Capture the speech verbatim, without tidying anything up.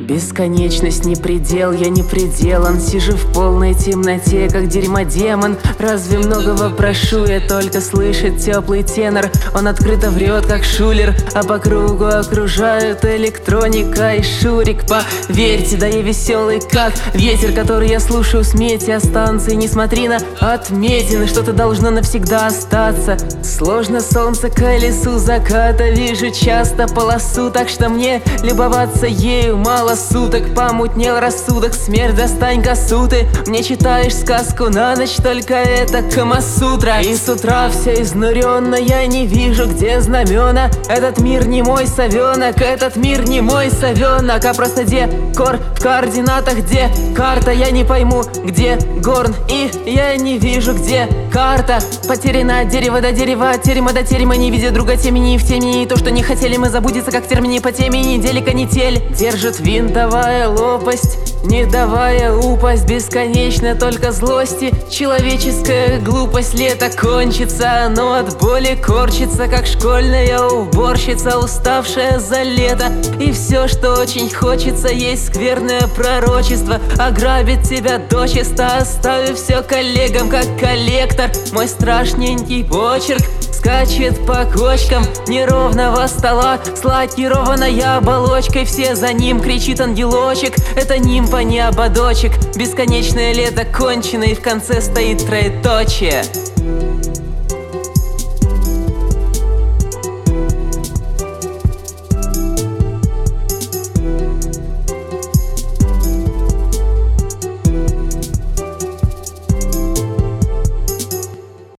Бесконечность не предел, я не пределан. Сижу в полной темноте, как дерьмодемон. Разве многого прошу, я только слышать теплый тенор. Он открыто врет, как шулер, а по кругу окружают электроника и шурик. Поверьте, да я веселый, как ветер, который я слушаю с метеостанции. Не смотри на отметины, что-то должно навсегда остаться. Сложно солнце колесу заката, вижу часто полосу, так что мне любоваться ею мало суток. Помутнел рассудок, смерть, достань косу ты. Мне читаешь сказку на ночь, только это Камасутра. И с утра все изнуренно, я не вижу, где знамена. Этот мир не мой совенок, этот мир не мой совенок, а просто декор в координатах, где карта. Я не пойму, где горн, и я не вижу, где карта. Потеряно от дерева до дерева, от терема до терема, не видя друга темени и в темени. И то, что не хотели мы, забудется, как термини по теме. Недели канитель держит винтовая лопасть, не давая упасть бесконечно только злости. Человеческая глупость, лето кончится, оно от боли корчится, как школьная уборщица, уставшая за лето. И все, что очень хочется, есть скверное пророчество, ограбит тебя дочисто, оставив все коллегам, как коллектор. Мой страшненький почерк скачет по кочкам неровного стола с лакированной оболочкой. Все за ним, кричит ангелочек, это нимфа, не ободочек. Бесконечное лето кончено, и в конце стоит троеточие.